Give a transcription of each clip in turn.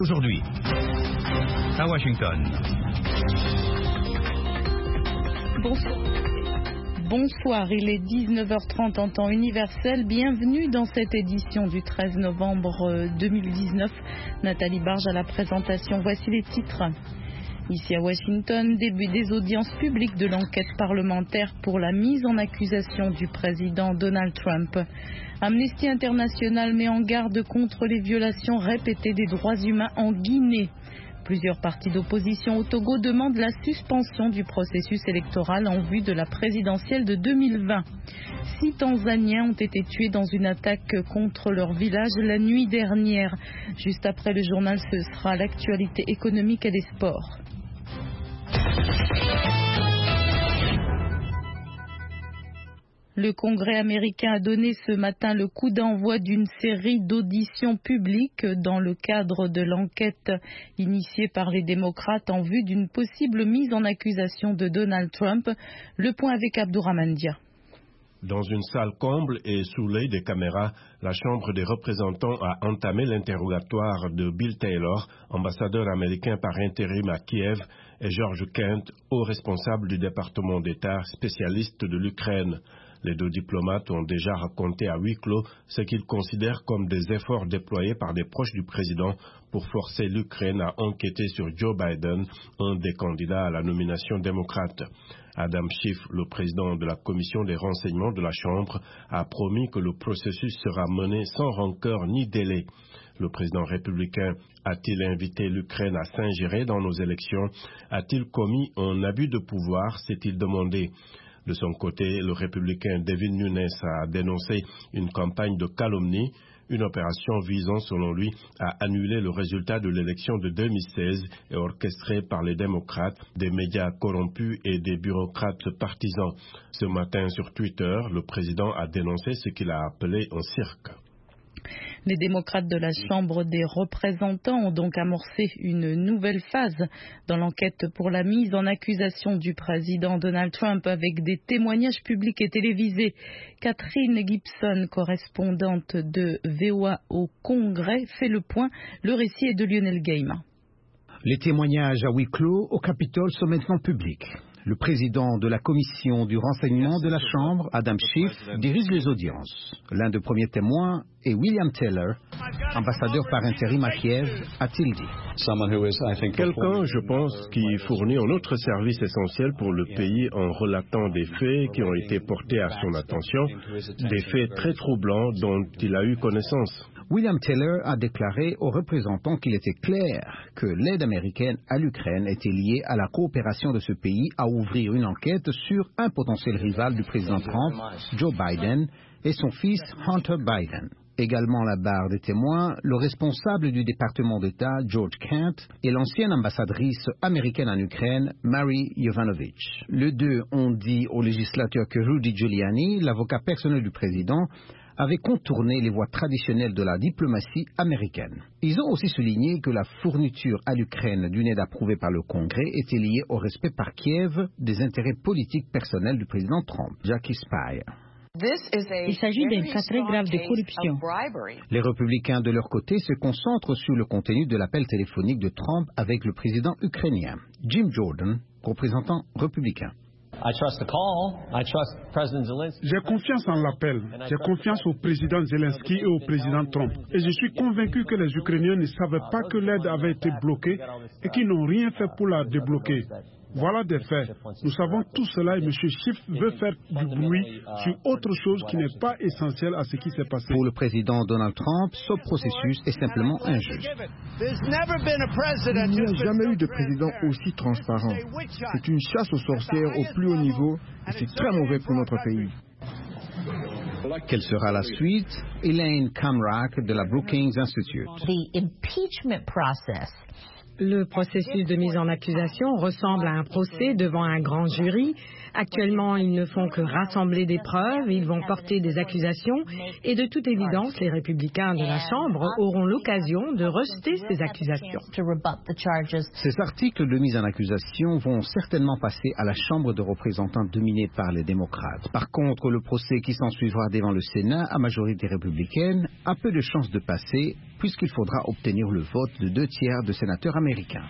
Aujourd'hui, à Washington. Bonsoir, il est 19h30 en temps universel. Bienvenue dans cette édition du 13 novembre 2019. Nathalie Barge à la présentation. Voici les titres. Ici à Washington, début des audiences publiques de l'enquête parlementaire pour la mise en accusation du président Donald Trump. Amnesty International met en garde contre les violations répétées des droits humains en Guinée. Plusieurs partis d'opposition au Togo demandent la suspension du processus électoral en vue de la présidentielle de 2020. 6 Tanzaniens ont été tués dans une attaque contre leur village la nuit dernière. Juste après le journal, ce sera l'actualité économique et des sports. Le Congrès américain a donné ce matin le coup d'envoi d'une série d'auditions publiques dans le cadre de l'enquête initiée par les démocrates en vue d'une possible mise en accusation de Donald Trump. Le point avec Abdourahmane Dia. Dans une salle comble et sous l'œil des caméras, la Chambre des représentants a entamé l'interrogatoire de Bill Taylor, ambassadeur américain par intérim à Kiev, et George Kent, haut responsable du département d'État spécialiste de l'Ukraine. Les deux diplomates ont déjà raconté à huis clos ce qu'ils considèrent comme des efforts déployés par des proches du président pour forcer l'Ukraine à enquêter sur Joe Biden, un des candidats à la nomination démocrate. Adam Schiff, le président de la commission des renseignements de la Chambre, a promis que le processus sera mené sans rancœur ni délai. Le président républicain a-t-il invité l'Ukraine à s'ingérer dans nos élections? A-t-il commis un abus de pouvoir? S'est-il demandé. De son côté, le républicain Devin Nunes a dénoncé une campagne de calomnie, une opération visant, selon lui, à annuler le résultat de l'élection de 2016 et orchestrée par les démocrates, des médias corrompus et des bureaucrates partisans. Ce matin, sur Twitter, le président a dénoncé ce qu'il a appelé un cirque. Les démocrates de la Chambre des représentants ont donc amorcé une nouvelle phase dans l'enquête pour la mise en accusation du président Donald Trump avec des témoignages publics et télévisés. Catherine Gibson, correspondante de VOA au Congrès, fait le point. Le récit est de Lionel Gaima. Les témoignages à huis clos au Capitole sont maintenant publics. Le président de la commission du renseignement de la Chambre, Adam Schiff, dirige les audiences. L'un des premiers témoins est William Taylor, ambassadeur par intérim à Kiev, a-t-il dit. Quelqu'un, je pense, qui fournit un autre service essentiel pour le pays en relatant des faits qui ont été portés à son attention, des faits très troublants dont il a eu connaissance. William Taylor a déclaré aux représentants qu'il était clair que l'aide américaine à l'Ukraine était liée à la coopération de ce pays à ouvrir une enquête sur un potentiel rival du président Trump, Joe Biden, et son fils Hunter Biden. Également à la barre des témoins, le responsable du département d'État, George Kent, et l'ancienne ambassadrice américaine en Ukraine, Mary Yovanovitch. Les deux ont dit au législateur que Rudy Giuliani, l'avocat personnel du président, avait contourné les voies traditionnelles de la diplomatie américaine. Ils ont aussi souligné que la fourniture à l'Ukraine d'une aide approuvée par le Congrès était liée au respect par Kiev des intérêts politiques personnels du président Trump. Jackie Spire. Il s'agit d'un cas très grave de corruption. Les républicains de leur côté se concentrent sur le contenu de l'appel téléphonique de Trump avec le président ukrainien. Jim Jordan, représentant républicain. J'ai confiance en l'appel. J'ai confiance au président Zelensky et au président Trump. Et je suis convaincu que les Ukrainiens ne savaient pas que l'aide avait été bloquée et qu'ils n'ont rien fait pour la débloquer. Voilà des faits. Nous savons tout cela et M. Schiff veut faire du bruit sur autre chose qui n'est pas essentielle à ce qui s'est passé. Pour le président Donald Trump, ce processus est simplement injuste. Il n'y a jamais eu de président aussi transparent. C'est une chasse aux sorcières au plus haut niveau et c'est très mauvais pour notre pays. Quelle sera la suite? Elaine Kamrak de la Brookings Institute. Le processus de mise en accusation ressemble à un procès devant un grand jury. Actuellement, ils ne font que rassembler des preuves, ils vont porter des accusations et de toute évidence, les républicains de la Chambre auront l'occasion de rejeter ces accusations. Ces articles de mise en accusation vont certainement passer à la Chambre de représentants dominée par les démocrates. Par contre, le procès qui s'ensuivra devant le Sénat à majorité républicaine a peu de chances de passer puisqu'il faudra obtenir le vote de 2/3 de sénateurs américains.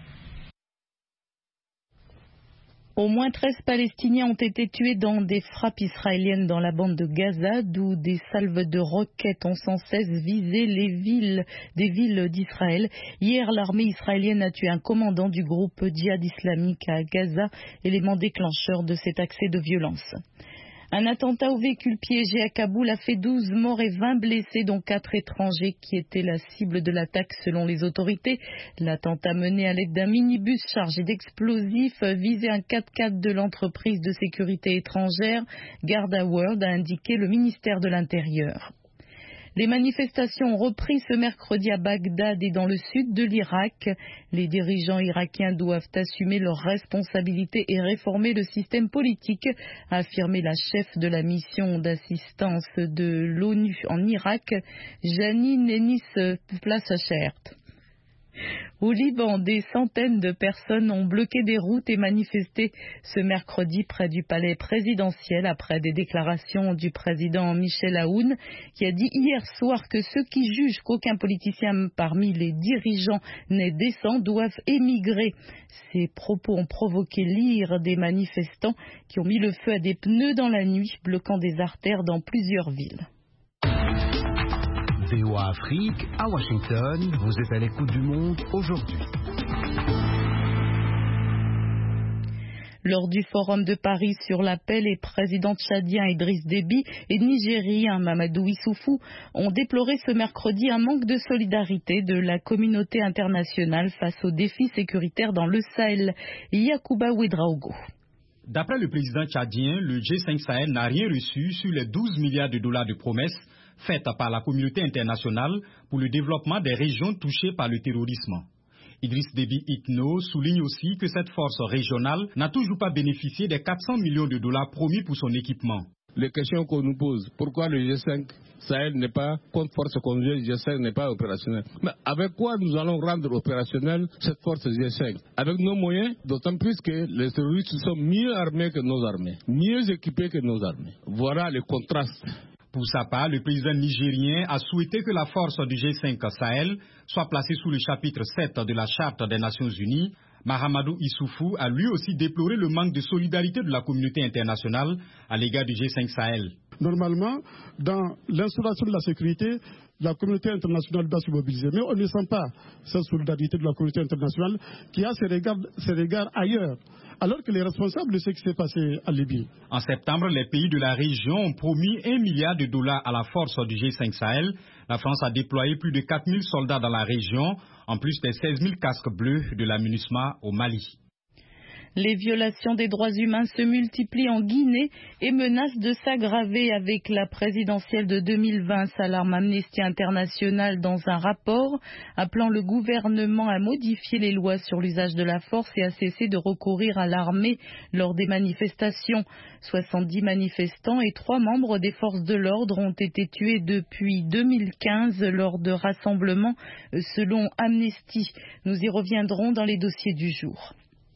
Au moins 13 Palestiniens ont été tués dans des frappes israéliennes dans la bande de Gaza, d'où des salves de roquettes ont sans cesse visé des villes d'Israël. Hier, l'armée israélienne a tué un commandant du groupe djihad islamique à Gaza, élément déclencheur de cet accès de violence. Un attentat au véhicule piégé à Kaboul a fait 12 morts et 20 blessés, dont 4 étrangers qui étaient la cible de l'attaque selon les autorités. L'attentat mené à l'aide d'un minibus chargé d'explosifs visait un 4x4 de l'entreprise de sécurité étrangère Garda World, a indiqué le ministère de l'Intérieur. Les manifestations ont repris ce mercredi à Bagdad et dans le sud de l'Irak. Les dirigeants irakiens doivent assumer leurs responsabilités et réformer le système politique, a affirmé la chef de la mission d'assistance de l'ONU en Irak, Janine Ennis Plassachert. Au Liban, des centaines de personnes ont bloqué des routes et manifesté ce mercredi près du palais présidentiel après des déclarations du président Michel Aoun qui a dit hier soir que ceux qui jugent qu'aucun politicien parmi les dirigeants n'est décent doivent émigrer. Ces propos ont provoqué l'ire des manifestants qui ont mis le feu à des pneus dans la nuit, bloquant des artères dans plusieurs villes. VOA Afrique, à Washington, vous êtes à l'écoute du monde aujourd'hui. Lors du forum de Paris sur la paix, les présidents tchadiens Idriss Déby et nigériens Mamadou Issoufou ont déploré ce mercredi un manque de solidarité de la communauté internationale face aux défis sécuritaires dans le Sahel. Yacouba Ouedraogo. D'après le président tchadien, le G5 Sahel n'a rien reçu sur les 12 milliards de dollars de promesses faites par la communauté internationale pour le développement des régions touchées par le terrorisme. Idriss Déby Itno souligne aussi que cette force régionale n'a toujours pas bénéficié des 400 millions de dollars promis pour son équipement. Les questions qu'on nous pose, pourquoi le G5 Sahel n'est pas, contre force conjointe G5 n'est pas opérationnel. Mais avec quoi nous allons rendre opérationnelle cette force G5? Avec nos moyens, d'autant plus que les terroristes sont mieux armés que nos armées, mieux équipés que nos armées. Voilà le contraste. Pour sa part, le président nigérien a souhaité que la force du G5 Sahel soit placée sous le chapitre 7 de la Charte des Nations Unies. Mahamadou Issoufou a lui aussi déploré le manque de solidarité de la communauté internationale à l'égard du G5 Sahel. Normalement, dans l'instauration de la sécurité, la communauté internationale doit se mobiliser. Mais on ne sent pas cette solidarité de la communauté internationale qui a ses regards ailleurs, alors que les responsables de ce qui s'est passé en Libye. En septembre, les pays de la région ont promis 1 milliard de dollars à la force du G5 Sahel. La France a déployé plus de 4 000 soldats dans la région, en plus des 16 000 casques bleus de la MINUSMA au Mali. Les violations des droits humains se multiplient en Guinée et menacent de s'aggraver avec la présidentielle de 2020, s'alarme Amnesty International dans un rapport appelant le gouvernement à modifier les lois sur l'usage de la force et à cesser de recourir à l'armée lors des manifestations. 70 manifestants et 3 membres des forces de l'ordre ont été tués depuis 2015 lors de rassemblements selon Amnesty. Nous y reviendrons dans les dossiers du jour.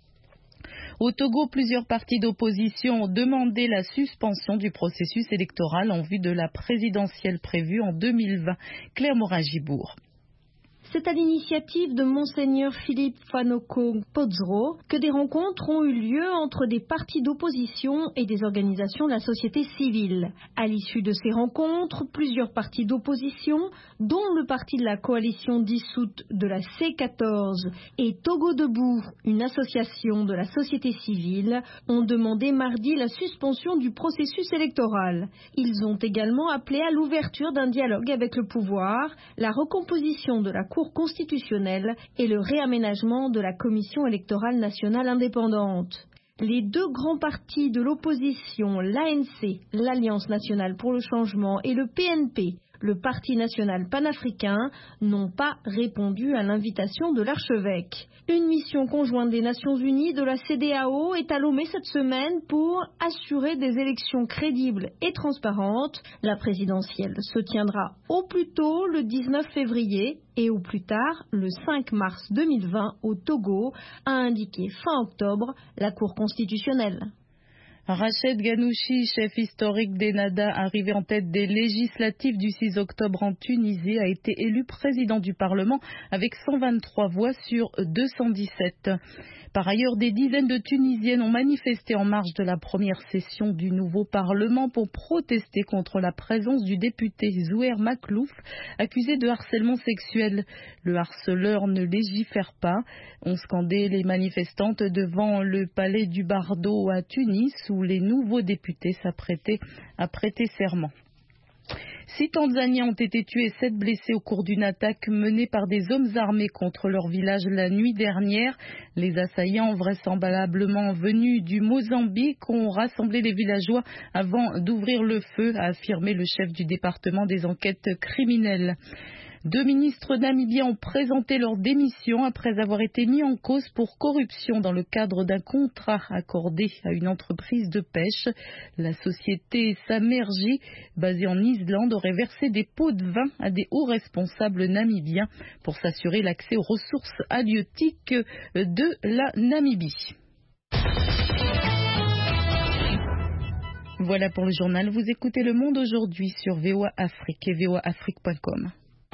Au Togo, plusieurs partis d'opposition ont demandé la suspension du processus électoral en vue de la présidentielle prévue en 2020. Claire Morin-Gibourg. C'est à l'initiative de Monseigneur Philippe Fanoko Podzro que des rencontres ont eu lieu entre des partis d'opposition et des organisations de la société civile. À l'issue de ces rencontres, plusieurs partis d'opposition, dont le parti de la coalition dissoute de la C14 et Togo Debout, une association de la société civile, ont demandé mardi la suspension du processus électoral. Ils ont également appelé à l'ouverture d'un dialogue avec le pouvoir, la recomposition de la Cour constitutionnelle et le réaménagement de la Commission électorale nationale indépendante. Les 2 grands partis de l'opposition, l'ANC, l'Alliance nationale pour le changement, et le PNP, le Parti national panafricain, n'ont pas répondu à l'invitation de l'archevêque. Une mission conjointe des Nations Unies, de la CEDEAO, est à Lomé cette semaine pour assurer des élections crédibles et transparentes. La présidentielle se tiendra au plus tôt le 19 février et au plus tard le 5 mars 2020 au Togo, a indiqué fin octobre la Cour constitutionnelle. Rached Ghannouchi, chef historique d'Ennahda, arrivé en tête des législatives du 6 octobre en Tunisie, a été élu président du Parlement avec 123 voix sur 217. Par ailleurs, des dizaines de Tunisiennes ont manifesté en marge de la première session du nouveau Parlement pour protester contre la présence du député Zouheir Maklouf, accusé de harcèlement sexuel. Le harceleur ne légifère pas, ont scandé les manifestantes devant le palais du Bardo à Tunis, où les nouveaux députés s'apprêtaient à prêter serment. 6 Tanzaniens ont été tués et 7 blessés au cours d'une attaque menée par des hommes armés contre leur village la nuit dernière. Les assaillants, vraisemblablement venus du Mozambique, ont rassemblé les villageois avant d'ouvrir le feu, a affirmé le chef du département des enquêtes criminelles. 2 ministres namibiens ont présenté leur démission après avoir été mis en cause pour corruption dans le cadre d'un contrat accordé à une entreprise de pêche. La société Samerji, basée en Islande, aurait versé des pots de vin à des hauts responsables namibiens pour s'assurer l'accès aux ressources halieutiques de la Namibie. Voilà pour le journal. Vous écoutez Le Monde aujourd'hui sur VOA Afrique et voaafrique.com.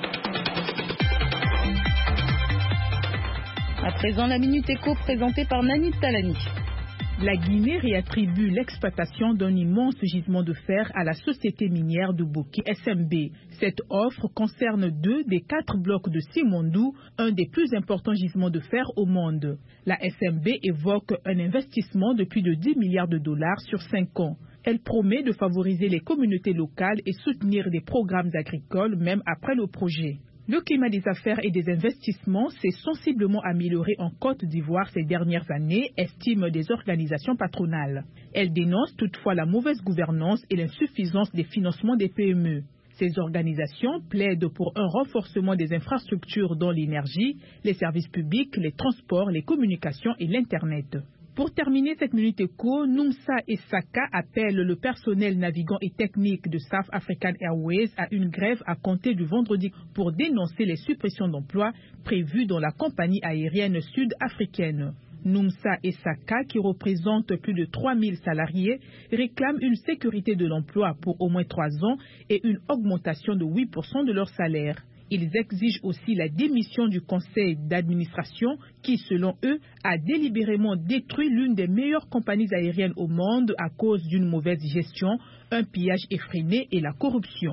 À présent, la Minute Éco présentée par Nani Talani. La Guinée réattribue l'exploitation d'un immense gisement de fer à la société minière de Bouki SMB. Cette offre concerne 2 des 4 blocs de Simandou, un des plus importants gisements de fer au monde. La SMB évoque un investissement de plus de 10 milliards de dollars sur 5 ans. Elle promet de favoriser les communautés locales et soutenir des programmes agricoles même après le projet. Le climat des affaires et des investissements s'est sensiblement amélioré en Côte d'Ivoire ces dernières années, estiment des organisations patronales. Elles dénoncent toutefois la mauvaise gouvernance et l'insuffisance des financements des PME. Ces organisations plaident pour un renforcement des infrastructures dont l'énergie, les services publics, les transports, les communications et l'Internet. Pour terminer cette Minute Éco, Noumsa Essaka appelle le personnel navigant et technique de South African Airways à une grève à compter du vendredi pour dénoncer les suppressions d'emplois prévues dans la compagnie aérienne sud-africaine. Noumsa Essaka, qui représente plus de 3000 salariés, réclame une sécurité de l'emploi pour au moins 3 ans et une augmentation de 8% de leur salaire. Ils exigent aussi la démission du conseil d'administration qui, selon eux, a délibérément détruit l'une des meilleures compagnies aériennes au monde à cause d'une mauvaise gestion, un pillage effréné et la corruption.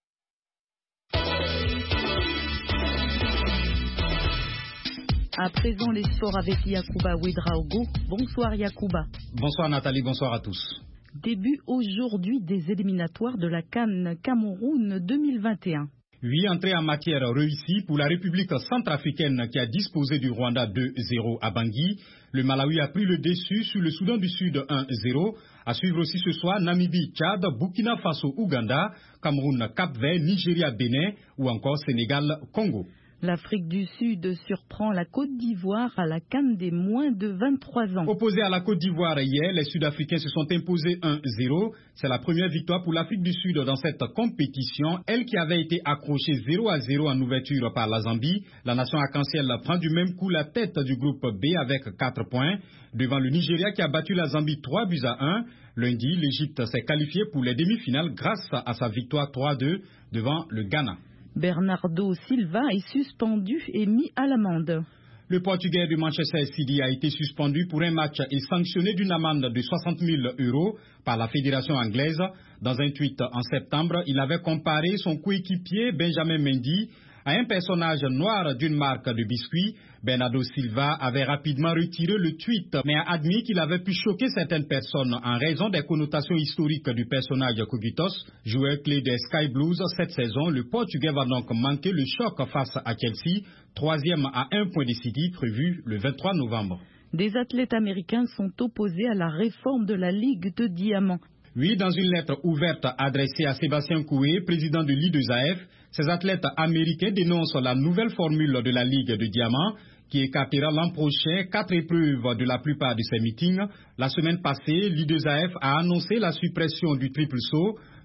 À présent, les sports avec Yacouba Ouedraogo. Bonsoir Yacouba. Bonsoir Nathalie, bonsoir à tous. Début aujourd'hui des éliminatoires de la CAN Cameroun 2021. 8 entrées en matière réussies pour la République centrafricaine qui a disposé du Rwanda 2-0 à Bangui. Le Malawi a pris le dessus sur le Soudan du Sud 1-0. À suivre aussi ce soir Namibie, Tchad, Burkina Faso, Ouganda, Cameroun, Cap-Vert, Nigeria, Bénin ou encore Sénégal, Congo. L'Afrique du Sud surprend la Côte d'Ivoire à la CAN des moins de 23 ans. Opposés à la Côte d'Ivoire hier, les Sud-Africains se sont imposés 1-0. C'est la première victoire pour l'Afrique du Sud dans cette compétition, elle qui avait été accrochée 0-0 en ouverture par la Zambie. La nation arc-en-ciel prend du même coup la tête du groupe B avec 4 points, devant le Nigeria qui a battu la Zambie 3-1. Lundi, l'Égypte s'est qualifiée pour les demi-finales grâce à sa victoire 3-2 devant le Ghana. Bernardo Silva est suspendu et mis à l'amende. Le Portugais de Manchester City a été suspendu pour un match et sanctionné d'une amende de 60 000 € par la fédération anglaise. Dans un tweet en septembre, il avait comparé son coéquipier Benjamin Mendy à un personnage noir d'une marque de biscuits. Bernardo Silva avait rapidement retiré le tweet, mais a admis qu'il avait pu choquer certaines personnes en raison des connotations historiques du personnage Cubitos. Joueur clé des Sky Blues cette saison, le Portugais va donc manquer le choc face à Chelsea, 3e à 1 point de City, prévu le 23 novembre. Des athlètes américains sont opposés à la réforme de la Ligue de Diamant. Oui, dans une lettre ouverte adressée à Sébastien Coué, président de l'I2AF, ces athlètes américains dénoncent la nouvelle formule de la Ligue de Diamant qui écartera l'an prochain 4 épreuves de la plupart de ces meetings. La semaine passée, l'I2AF a annoncé la suppression du triple saut.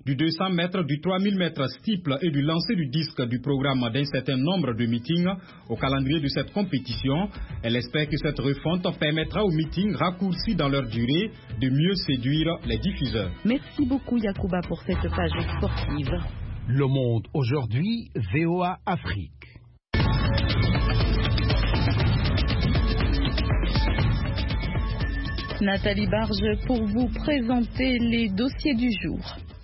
du 200 mètres, du 3000 mètres steeple et du lancer du disque du programme d'un certain nombre de meetings au calendrier de cette compétition. Elle espère que cette refonte permettra aux meetings raccourcis dans leur durée de mieux séduire les diffuseurs. Merci beaucoup Yacouba pour cette page sportive. Le Monde aujourd'hui, VOA Afrique. Nathalie Barge pour vous présenter les dossiers du jour.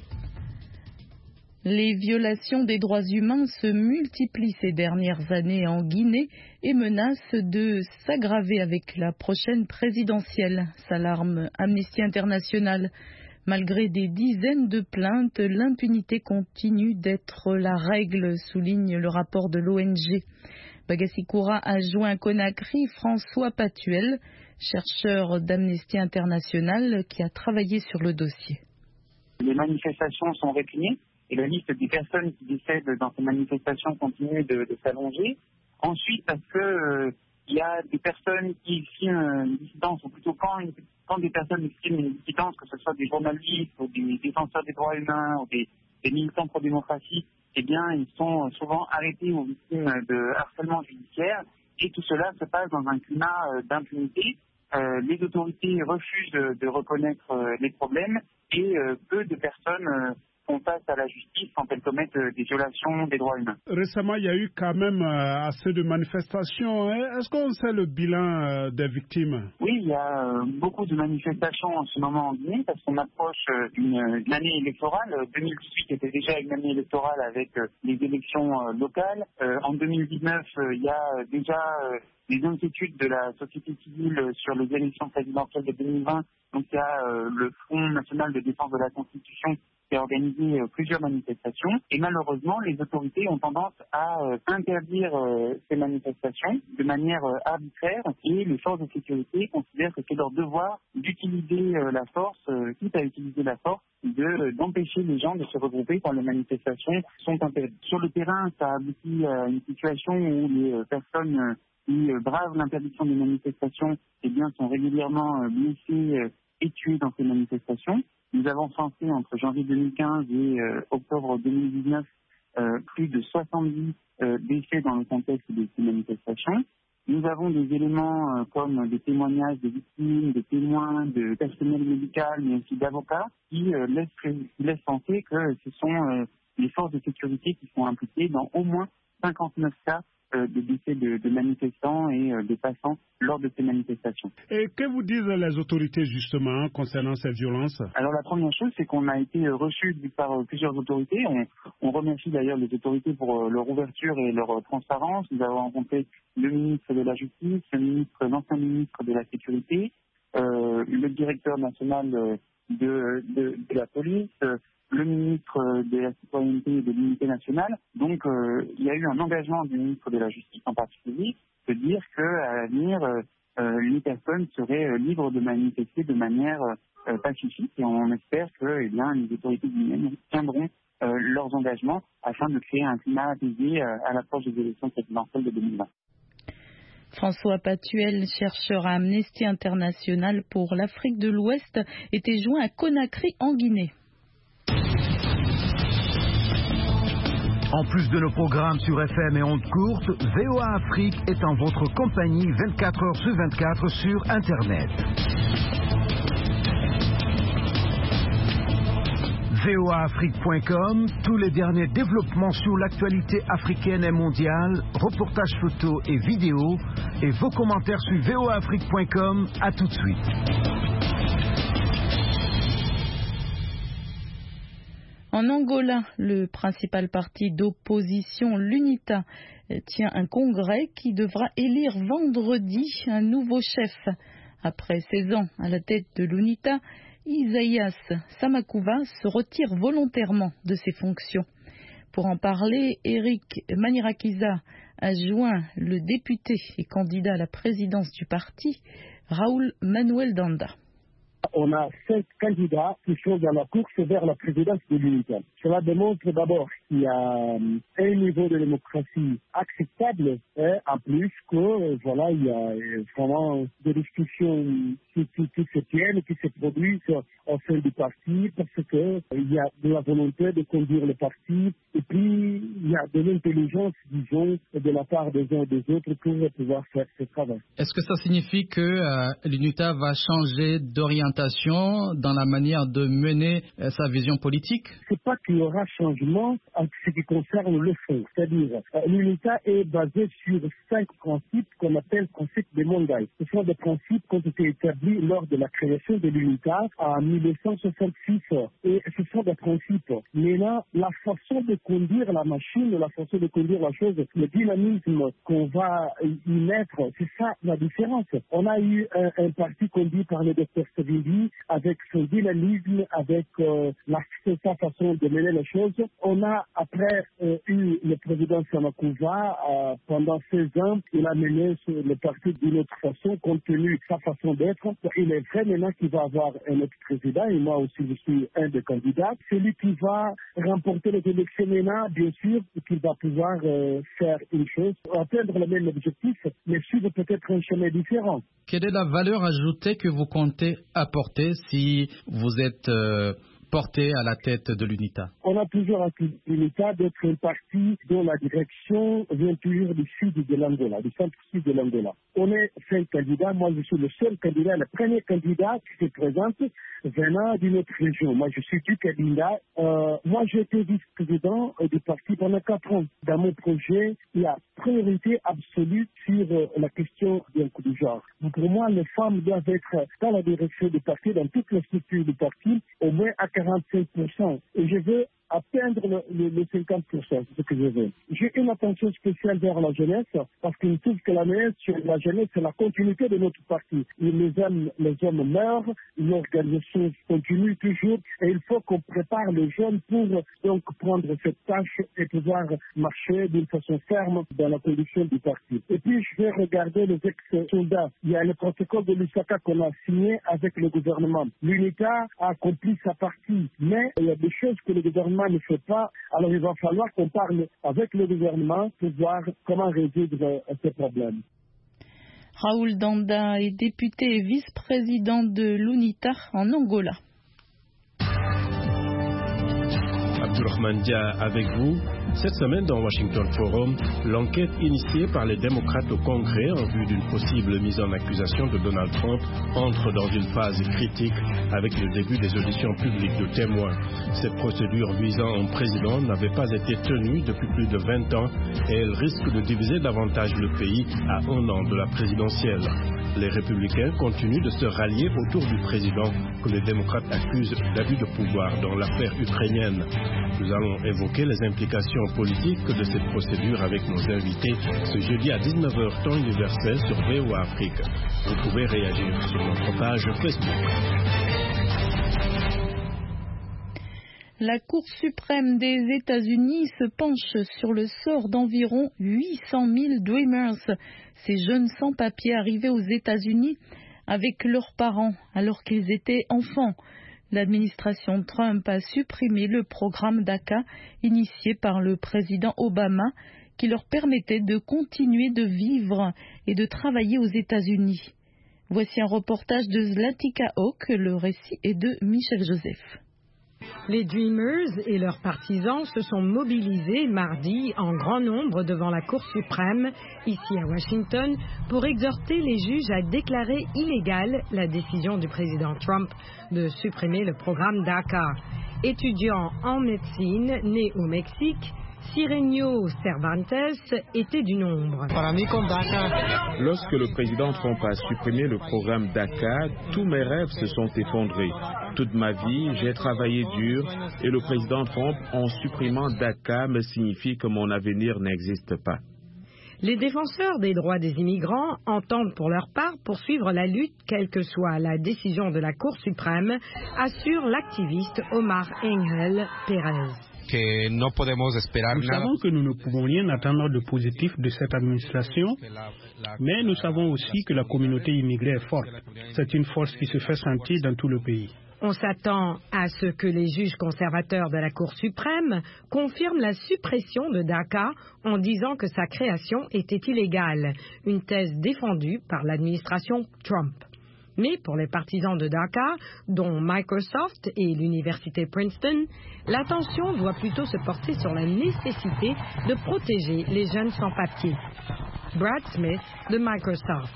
Les violations des droits humains se multiplient ces dernières années en Guinée et menacent de s'aggraver avec la prochaine présidentielle, s'alarme Amnesty International. Malgré des dizaines de plaintes, l'impunité continue d'être la règle, souligne le rapport de l'ONG. Bagassi-Koura a joint Conakry François Patuel, chercheur d'Amnesty International qui a travaillé sur le dossier. Les manifestations sont réprimées et la liste des personnes qui décèdent dans ces manifestations continue de s'allonger. Ensuite, parce que il y a des personnes qui expriment une dissidence, ou plutôt quand des personnes expriment une dissidence, que ce soit des journalistes ou des défenseurs des droits humains ou des militants pro-démocratie, eh bien, ils sont souvent arrêtés ou victimes de harcèlement judiciaire. Et tout cela se passe dans un climat d'impunité. Les autorités refusent de reconnaître les problèmes et peu de personnes font face à la justice quand elles commettent des violations des droits humains. Récemment, il y a eu quand même assez de manifestations. Est-ce qu'on sait le bilan des victimes? Oui, il y a beaucoup de manifestations en ce moment en Guinée parce qu'on approche d'une année électorale. 2018 était déjà une année électorale avec les élections locales. En 2019, il y a déjà des inquiétudes de la société civile sur les élections présidentielles de 2020. Donc il y a le Front national de défense de la Constitution qui a organisé plusieurs manifestations. Et malheureusement, les autorités ont tendance à interdire ces manifestations de manière arbitraire. Et les forces de sécurité considèrent que c'est leur devoir d'utiliser la force, quitte à utiliser la force, d'empêcher les gens de se regrouper quand les manifestations sont interdites. Sur le terrain, ça aboutit à une situation où les personnes qui bravent l'interdiction des manifestations eh bien, sont régulièrement blessées et tuées dans ces manifestations. Nous avons censé entre janvier 2015 et octobre 2019 plus de 70 décès dans le contexte de ces manifestations. Nous avons des éléments comme des témoignages de victimes, de témoins, de personnel médical, mais aussi d'avocats qui laissent penser que ce sont les forces de sécurité qui sont impliquées dans au moins 59 cas de décès de manifestants et de passants lors de ces manifestations. Et que vous disent les autorités justement concernant ces violences? Alors la première chose, c'est qu'on a été reçus par plusieurs autorités. On remercie d'ailleurs les autorités pour leur ouverture et leur transparence. Nous avons rencontré le ministre de la Justice, l'ancien ministre de la Sécurité, le directeur national de la police, le ministre de la Citoyenneté et de l'Unité nationale. Donc, il y a eu un engagement du ministre de la Justice en particulier de dire qu'à l'avenir, les personnes seraient libres de manifester de manière pacifique et on espère que les autorités guinéennes tiendront leurs engagements afin de créer un climat apaisé à l'approche des élections présidentielles de 2020. François Patuel, chercheur à Amnesty International pour l'Afrique de l'Ouest, était joint à Conakry en Guinée. En plus de nos programmes sur FM et ondes courtes, VOA Afrique est en votre compagnie 24 heures sur 24 sur Internet. voaafrique.com, tous les derniers développements sur l'actualité africaine et mondiale, reportages photos et vidéos, et vos commentaires sur voaafrique.com. À tout de suite. En Angola, le principal parti d'opposition, l'UNITA, tient un congrès qui devra élire vendredi un nouveau chef. Après 16 ans à la tête de l'UNITA, Isaïas Samakouva se retire volontairement de ses fonctions. Pour en parler, Eric Manirakiza a joint le député et candidat à la présidence du parti, Raoul Manuel Danda. on a 5 candidats qui sont dans la course vers la présidence de l'UNITA. Cela démontre d'abord qu'il y a un niveau de démocratie acceptable, en plus que il y a vraiment des discussions qui se tiennent, qui se produisent au sein du parti, parce que il y a de la volonté de conduire le parti, et puis il y a de l'intelligence, disons, de la part des uns et des autres pour pouvoir faire ce travail. Est-ce que ça signifie que l'UNITA va changer d'orientation dans la manière de mener sa vision politique? C'est pas qu'il y aura changement en ce qui concerne le fond. C'est-à-dire, l'UNITA est basée sur 5 principes qu'on appelle principes de Mondaï. Ce sont des principes qui ont été établis lors de la création de l'UNITA en 1966. Et ce sont des principes. Maintenant, la façon de conduire la machine, la façon de conduire la chose, le dynamisme qu'on va y mettre, c'est ça la différence. On a eu un parti conduit par le Dr Savimbi avec son dynamisme, avec sa façon de mener les choses. On a après eu le président Samakouva pendant 16 ans. Il a mené le parti d'une autre façon, compte tenu de sa façon d'être. Il est vrai maintenant qu'il va avoir un autre président, et moi aussi je suis un des candidats. Celui qui va remporter les élections maintenant, bien sûr, qu'il va pouvoir faire une chose, atteindre le même objectif, mais suivre peut-être un chemin différent. Quelle est la valeur ajoutée que vous comptez apporter si vous êtes porté à la tête de l'UNITA? On a toujours accusé l'UNITA d'être un parti dont la direction vient toujours du sud de l'Angola, du centre-sud de l'Angola. On est 5 candidats, moi je suis le seul candidat, le premier candidat qui se présente venant d'une autre région. Moi je suis du candidat. Moi j'ai été vice-président du parti pendant 4 ans. Dans mon projet, il y a priorité absolue sur la question du genre. Pour moi, les femmes doivent être dans la direction du parti, dans toutes les structures du parti, au moins à 45%. Et je veux atteindre le 50%, c'est ce que je veux. J'ai une attention spéciale vers la jeunesse, parce qu'il trouve que la jeunesse, c'est la continuité de notre parti. Les hommes meurent, l'organisation continue toujours, et il faut qu'on prépare les jeunes pour donc prendre cette tâche et pouvoir marcher d'une façon ferme dans la conduction du parti. Et puis, je vais regarder les ex-soldats. Il y a le protocole de Lusaka qu'on a signé avec le gouvernement. L'UNITA a accompli sa partie, mais il y a des choses que le gouvernement ne fait pas. Alors, il va falloir qu'on parle avec le gouvernement pour voir comment résoudre ces problèmes. Raoul Danda est député et vice-président de l'UNITA en Angola. Abdourahmane Dia avec vous. Cette semaine dans Washington Forum, l'enquête initiée par les démocrates au Congrès en vue d'une possible mise en accusation de Donald Trump entre dans une phase critique avec le début des auditions publiques de témoins. Cette procédure visant un président n'avait pas été tenue depuis plus de 20 ans et elle risque de diviser davantage le pays à 1 an de la présidentielle. Les républicains continuent de se rallier autour du président que les démocrates accusent d'abus de pouvoir dans l'affaire ukrainienne. Nous allons évoquer les implications politiques de cette procédure avec nos invités ce jeudi à 19h temps universel sur VOA Afrique. Vous pouvez réagir sur notre page Facebook. La Cour suprême des États-Unis se penche sur le sort d'environ 800 000 Dreamers, ces jeunes sans-papiers arrivés aux États-Unis avec leurs parents alors qu'ils étaient enfants. L'administration Trump a supprimé le programme DACA initié par le président Obama qui leur permettait de continuer de vivre et de travailler aux États-Unis. Voici un reportage de Zlatica Hawk, le récit est de Michel Joseph. Les Dreamers et leurs partisans se sont mobilisés mardi en grand nombre devant la Cour suprême, ici à Washington, pour exhorter les juges à déclarer illégale la décision du président Trump de supprimer le programme DACA. Étudiant en médecine, né au Mexique, Sirenio Cervantes était du nombre. Lorsque le président Trump a supprimé le programme DACA, tous mes rêves se sont effondrés. Toute ma vie, j'ai travaillé dur et le président Trump, en supprimant DACA, me signifie que mon avenir n'existe pas. Les défenseurs des droits des immigrants entendent pour leur part poursuivre la lutte, quelle que soit la décision de la Cour suprême, assure l'activiste Omar Engel Pérez. Nous savons que nous ne pouvons rien attendre de positif de cette administration, mais nous savons aussi que la communauté immigrée est forte. C'est une force qui se fait sentir dans tout le pays. On s'attend à ce que les juges conservateurs de la Cour suprême confirment la suppression de DACA en disant que sa création était illégale, une thèse défendue par l'administration Trump. Mais pour les partisans de DACA, dont Microsoft et l'université Princeton, l'attention doit plutôt se porter sur la nécessité de protéger les jeunes sans-papiers. Brad Smith de Microsoft.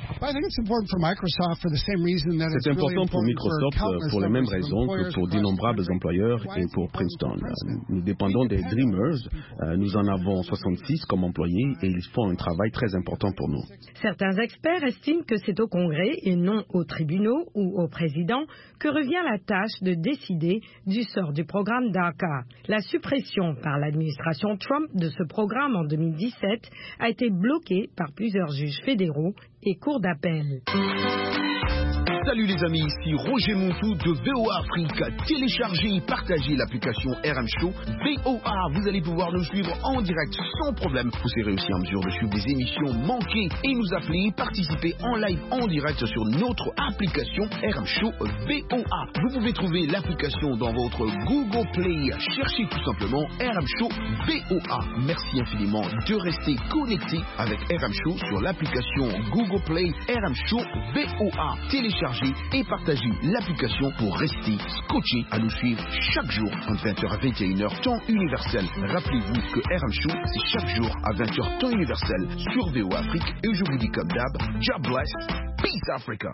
C'est important pour Microsoft pour les mêmes raisons que pour d'innombrables employeurs et pour Princeton. Nous dépendons des Dreamers. Nous en avons 66 comme employés et ils font un travail très important pour nous. Certains experts estiment que c'est au Congrès et non aux tribunaux ou au président que revient la tâche de décider du sort du programme DACA. La suppression par l'administration Trump de ce programme en 2017 a été bloquée par plusieurs juges fédéraux et cours d'appel. Salut les amis, ici Roger Montou de VOA Afrique. Téléchargez et partagez l'application RM Show VOA. Vous allez pouvoir nous suivre en direct sans problème. Vous serez aussi en mesure de suivre des émissions manquées et nous appeler, participer en live en direct sur notre application RM Show VOA. Vous pouvez trouver l'application dans votre Google Play. Cherchez tout simplement RM Show VOA. Merci infiniment de rester connecté avec RM Show sur l'application Google Play RM Show VOA. Téléchargez et partagez l'application pour rester scotché à nous suivre chaque jour entre 20h à 21h temps universel. Rappelez-vous que RM Show c'est chaque jour à 20h temps universel sur VOA Afrique et je vous dis comme d'hab, God bless, peace Africa.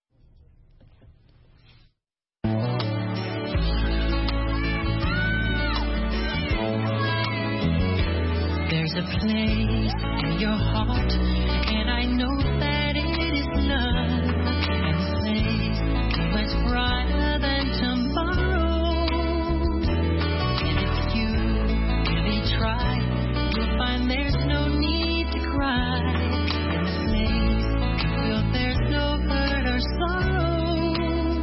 There's a place in your heart and I know that it is love. It's brighter than tomorrow. And if you really try, you'll find there's no need to cry. In this place, you feel there's no hurt or sorrow.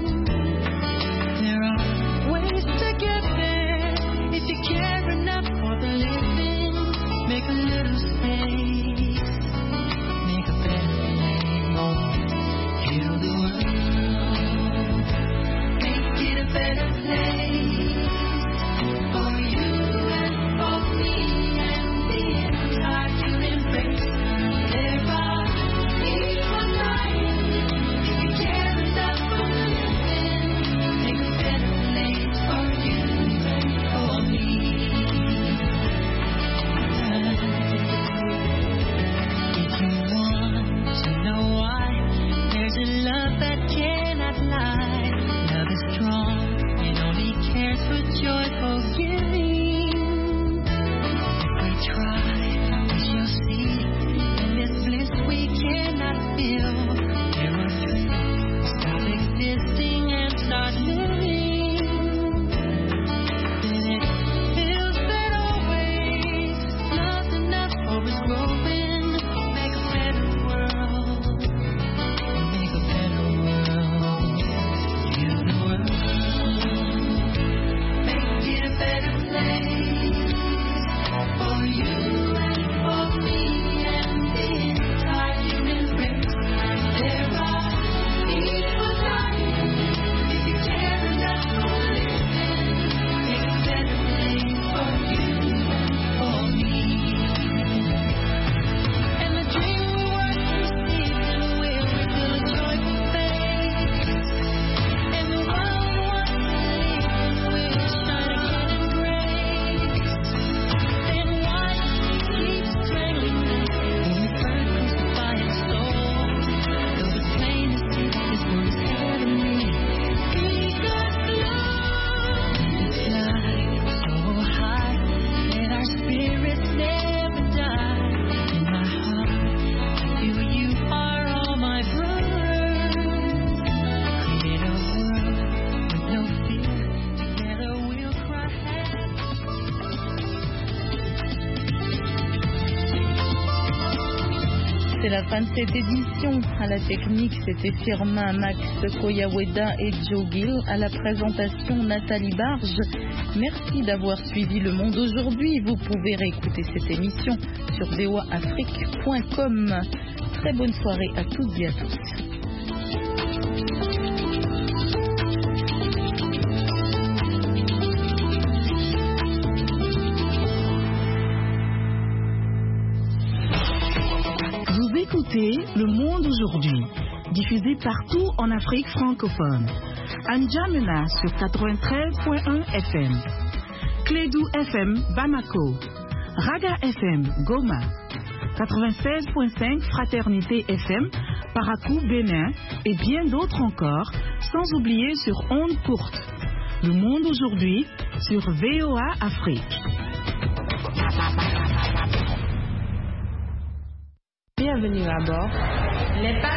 There are ways to get there if you care enough for the living. Make a little space. c'est la fin de cette édition. À la technique, c'était Firmin, Max Koyaweda et Joe Gill. À la présentation, Nathalie Barge. Merci d'avoir suivi Le Monde aujourd'hui. Vous pouvez réécouter cette émission sur voaafrique.com. Très bonne soirée à toutes et à tous. Écoutez Le Monde aujourd'hui, diffusé partout en Afrique francophone. N'Djamena sur 93.1 FM, Clédou FM Bamako, Raga FM Goma, 96.5 Fraternité FM Parakou Bénin et bien d'autres encore, sans oublier sur ondes courtes. Le Monde aujourd'hui sur VOA Afrique. Bienvenue à bord.